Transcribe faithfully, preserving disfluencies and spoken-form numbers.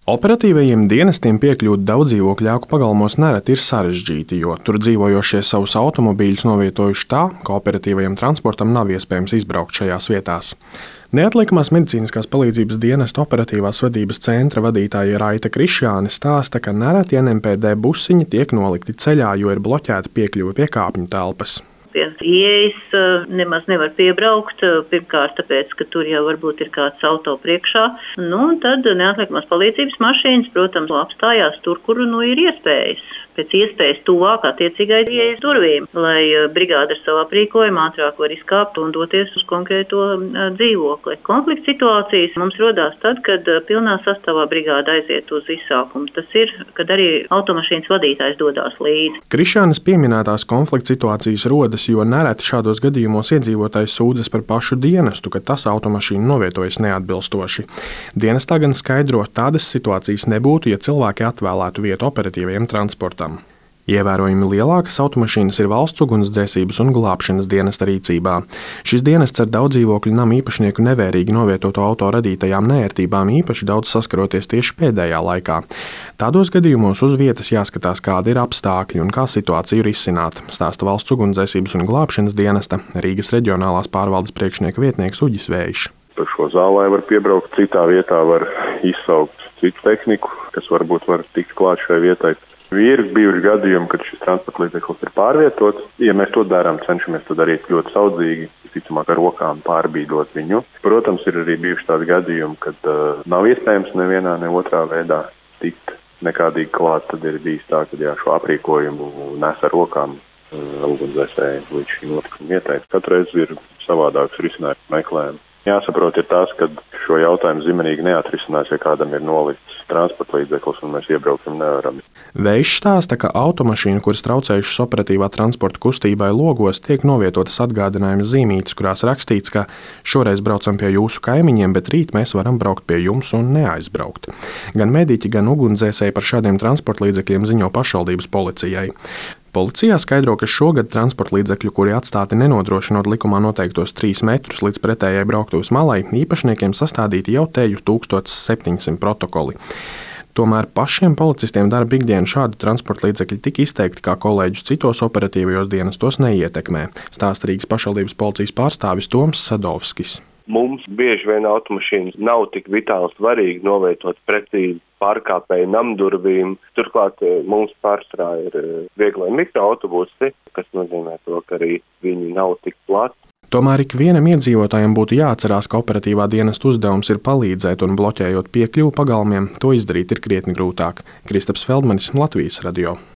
Operatīvajiem dienestiem piekļūt daudzdzīvokļu ēku pagalmos nereti ir sarežģīti, jo tur dzīvojošie savus automobīļus novietojuši tā, ka operatīvajam transportam nav iespējams izbraukt šajās vietās. Neatliekamās medicīniskās palīdzības dienesta operatīvās vadības centra vadītāja Raita Krišjāne stāsta, ka nereti N M P D busiņi tiek nolikti ceļā, jo ir bloķēta piekļuve pie kāpņu telpas. Pie ieejas nemaz nevar piebraukt, pirmkārt tāpēc, ka tur jau varbūt ir kāds auto priekšā. Nu, tad neatliekamās palīdzības mašīnas, protams, apstājās tur, kur nu ir iespējas. Pēc iespējas tuvāk attiecīgai ieejas durvīm, lai brigāde ar savu aprīkojumu ātrāk var izkāpt un doties uz konkrēto dzīvokli. Konflikta situācijas mums rodās tad, kad pilnā sastāvā brigāde aiziet uz izsākumu. Tas ir, kad arī automašīnas vadītājs dodās līdzi. Krišjānes pieminētās konflikta situācijas rodas, jo nereti šādos gadījumos iedzīvotājs sūdzas par pašu dienestu, ka tas automašīnu novietojas neatbilstoši. Dienestā gan skaidro, tādas situācijas nebūtu, ja cilvēki atvēlētu vietu operatīvajam transportam. Ievērojami lielākas automašīnas ir valsts ugunsdzēsības un glābšanas dienesta rīcībā. Šis dienests ar daudzdzīvokļu namu īpašnieku nevērīgi novietoto auto radītajām neērtībām īpaši daudz saskaroties tieši pēdējā laikā. Tādos gadījumos uz vietas jāskatās, kādi ir apstākļi un kā situāciju risināt, stāsta valsts ugunsdzēsības un glābšanas dienesta Rīgas reģionālās pārvaldes priekšnieka vietnieks Uģis Vējš. Par šo zālē var piebraukt, citā vietā var izsaukt citu tehniku, kas varbūt var tikt klāt šai vietai. Ir bijuši gadījumi, kad šis transporta līdzeklis ir pārvietots. Ja mēs to darām, cenšamies to darīt ļoti saudzīgi, visticamāk ar rokām pārbīdot viņu. Protams, ir arī bijuši tādi gadījumi, kad uh, nav iespējams nevienā, ne otrā veidā tikt nekādīgi klāt. Tad ir bijis tā, ka jā, šo aprīkojumu nes ar rokām uh, ugunsdzēsēji līdz šī notikuma vietai. Katru reizi ir savādāks risinājums meklējums. Jāsaprot ir tas, ka šo jautājumu zimenīgi neatrisinās, ja kādam ir nolikts transporta līdzeklis un mēs iebrauksim nevaram. Vējš stāsta, ka automašīnu, kuras traucējušas operatīvā transporta kustībai logos, tiek novietotas atgādinājuma zīmītes, kurās rakstīts, ka šoreiz braucam pie jūsu kaimiņiem, bet rīt mēs varam braukt pie jums un neaizbraukt. Gan mediķi, gan ugunsdzēsēji par šādiem transporta līdzekļiem ziņo pašvaldības policijai. Policijā skaidro, ka šogad transporta līdzekļu, kuri atstāti nenodrošinot likumā noteiktos trīs metrus līdz pretējai brauktuves malai, īpašniekiem sastādīti jau teju tūkstoš septiņsimt protokoli. Tomēr pašiem policistiem darba ikdienu šādi transporta līdzekļi tik izteikti, kā kolēģus citos operatīvajos dienestos neietekmē, stāsta Rīgas pašvaldības policijas pārstāvis Toms Sadovskis. Mums bieži vien automašīnas nav tik vitāli svarīgi novietot precīzi pārkāpēju namdurvīm. Turklāt mums pārsvarā ir vieglai mikroautobusi, kas nozīmē to, ka arī viņi nav tik plati. Tomēr ikvienam iedzīvotājam būtu jāatcerās, ka operatīvā dienesta uzdevums ir palīdzēt un bloķējot piekļuvu pagalmiem, to izdarīt ir krietni grūtāk. Kristaps Feldmanis, Latvijas radio.